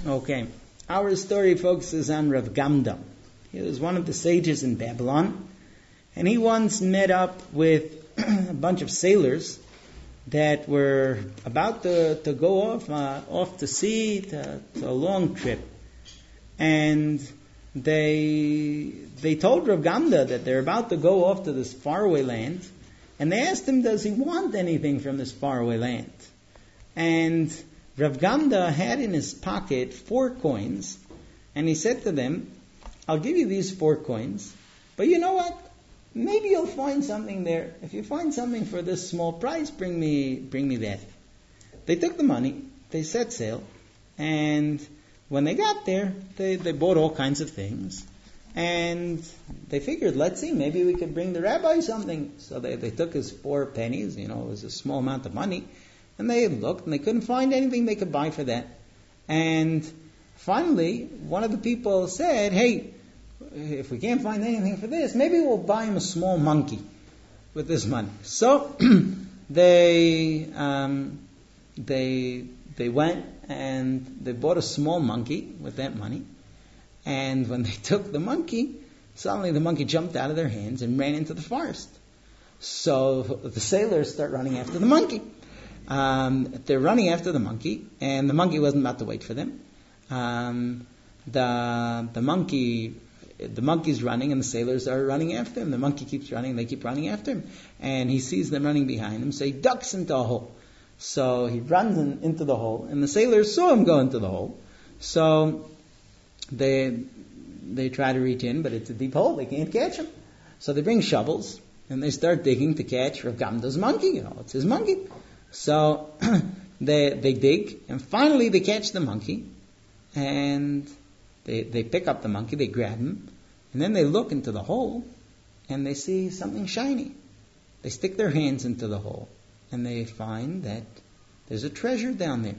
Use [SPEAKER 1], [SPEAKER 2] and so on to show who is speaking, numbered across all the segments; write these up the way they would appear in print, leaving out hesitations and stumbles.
[SPEAKER 1] Okay. Our story focuses on Rav Gamda. He was one of the sages in Babylon, and he once met up with a bunch of sailors that were about to go off to sea to a long trip. And they told Rav Gamda that they're about to go off to this faraway land, and they asked him, does he want anything from this faraway land? And Rav Gamda had in his pocket 4 coins, and he said to them, I'll give you these 4 coins, but you know what? Maybe you'll find something there. If you find something for this small price, bring me that. They took the money, they set sail, and when they got there, they bought all kinds of things. And they figured, let's see, maybe we could bring the rabbi something. So they took his 4 pennies, it was a small amount of money, and they looked and they couldn't find anything they could buy for that. And finally, one of the people said, hey, if we can't find anything for this, maybe we'll buy him a small monkey with this money. So they went and they bought a small monkey with that money. And when they took the monkey, suddenly the monkey jumped out of their hands and ran into the forest. So the sailors start running after the monkey. They're running after the monkey, and the monkey wasn't about to wait for them. The monkey's running, and the sailors are running after him. The monkey keeps running, they keep running after him. And he sees them running behind him, so he ducks into a hole. So he runs into the hole, and the sailors saw him go into the hole. So they try to reach in, but it's a deep hole, they can't catch him. So they bring shovels, and they start digging to catch Rav Gamda's monkey. It's his monkey. So they dig, and finally they catch the monkey, and they pick up the monkey, they grab him, and then they look into the hole, and they see something shiny. They stick their hands into the hole, and they find that there's a treasure down there.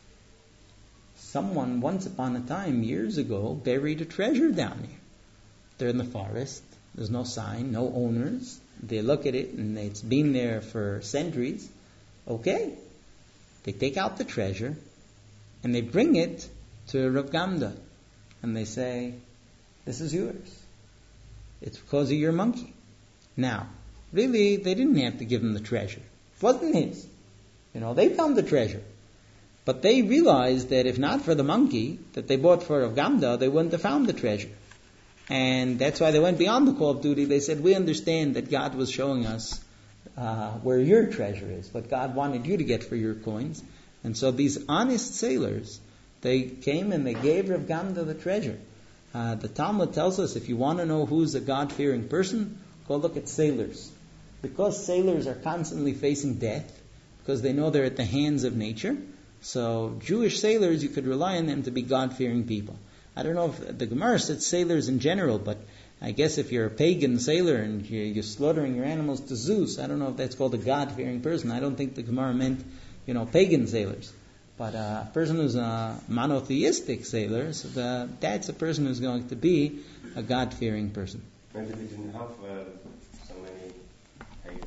[SPEAKER 1] Someone, once upon a time, years ago, buried a treasure down there. They're in the forest, there's no sign, no owners. They look at it, and it's been there for centuries. Okay. They take out the treasure, and they bring it to Rav Gamda. And they say, this is yours. It's because of your monkey. Now, really, they didn't have to give him the treasure. It wasn't his. They found the treasure. But they realized that if not for the monkey that they bought for Rav Gamda, they wouldn't have found the treasure. And that's why they went beyond the call of duty. They said, we understand that God was showing us where your treasure is, what God wanted you to get for your coins. And so these honest sailors, they came and they gave Rav Gamda the treasure. The Talmud tells us if you want to know who's a God-fearing person, go look at sailors. Because sailors are constantly facing death, because they know they're at the hands of nature, so Jewish sailors, you could rely on them to be God-fearing people. I don't know if the Gemara said sailors in general, but I guess if you're a pagan sailor and you're slaughtering your animals to Zeus, I don't know if that's called a God-fearing person. I don't think the Gemara meant, pagan sailors. But a person who's a monotheistic sailor, so that's a person who's going to be a God-fearing person.
[SPEAKER 2] Maybe they didn't have